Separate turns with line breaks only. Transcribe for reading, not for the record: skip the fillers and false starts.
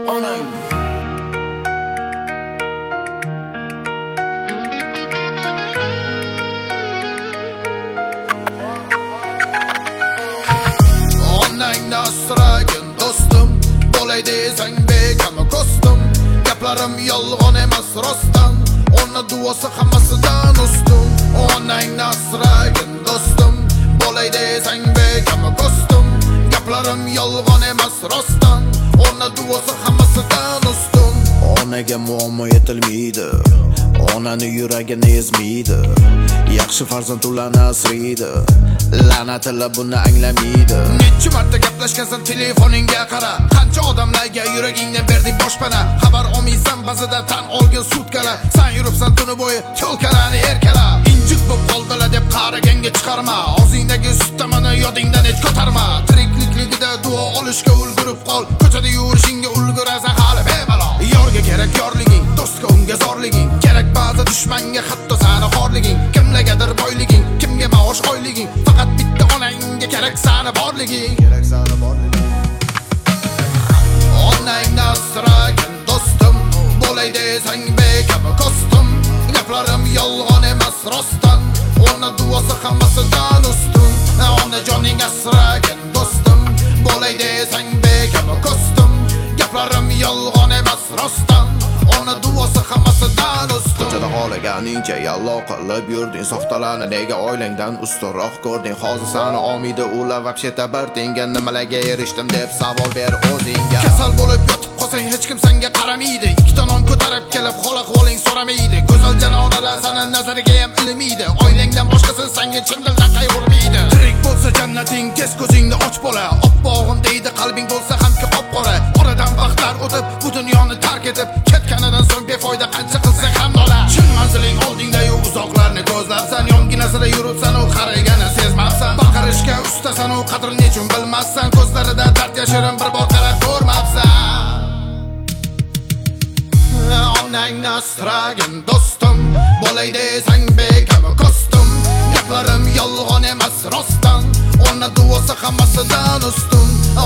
onang onangni asragin do'stim, bo'lay desang bekami ko'stim. Gaplarim yolg'on emas rostdan, ona duosi hammasidan ustun. Onangni asragin do'stim, bo'lay desang bekami ko'stim. Gaplarim yolg'on emas rostdan, ona duosi hammasidan ustun. Onaga muammo yetilmaydi, onani yuragini ezmaydi. Yaxshi farzand ularni asraydi, la'natilla buni anglamaydi. Necha marta gaplashgansan telefoningga qara, qancha odamlarga yuragingni berding boshpana. Xabar olmaysan ba'zida tan olgin sutkalar, sen yuribsan tuni bo'yi cho'lkalarni erkala. Injiq bo'lib qoldilar deb qaraganga chiqarma, og'zingdagi suttamani yodingdan hech ko'tarma. Tiriklikligida duo olishga ulgurib qol, ko'chada yurishingga ulgurasan hali bemalol. Yorga kerak yorliging, do'stga unga zorliging, kerak ba'zi dushmanga hatto sani xorliging. Kimlargadir boyliging, kimga maosh oyliging, faqat bitta onangga kerak sani borliging. Onangni asragin do'stim, bo'lay desang bekami ko'stim. Gaplarim yolg'on emas rostdan, ona duosi hammasidan ustun. Onajoning asragin do'stim, bo'lay desang bekami ko'stim. Gaplarim yolg'on emas rostdan, ona duosi hammasidan ustun. Ko'chada xohlaganingcha yallo qilib yurding, soxtalarni nega oilangdan ustunroq ko'rding? Hozir sani olmaydi ular vobsheta bir tenga. Nimalarga erishdim deb savol ber o'zingga. Kasal bo'lib yotib qolsang hech kim senga qaramaydi, ikkita non ko'tarib kelib xola qo'ling so'ramaydi. Go'zal janonalar seni nazariga ham ilmaydi, oilangdan boshqasi senga chin dildan qayg'urmaydi. Tirik bo'lsa jannating, tez ko'zingni och bola, oppog'im deydi qalbing bo'lsa hamki qop-qora. Oradan vaqtlar o'tib bu dunyoni tark etib ketganidan so'ng befoyda qancha qilsang ham nola. Chin manziling oldingda-yu uzoqlarni ko'zlabsan, yonginasida yuribsan u qaragani sezmabsan. Baqirishga ustasan u qadrini nechun bilmassan, ko'zlarida dard yashirin bir bor qarab ko'rmabsan. Onangni asragin do'stim, bo'lay desang bekami ko'stim. Gaplarim yolg'on emas rostdan, ona duosi hammasidan ustun.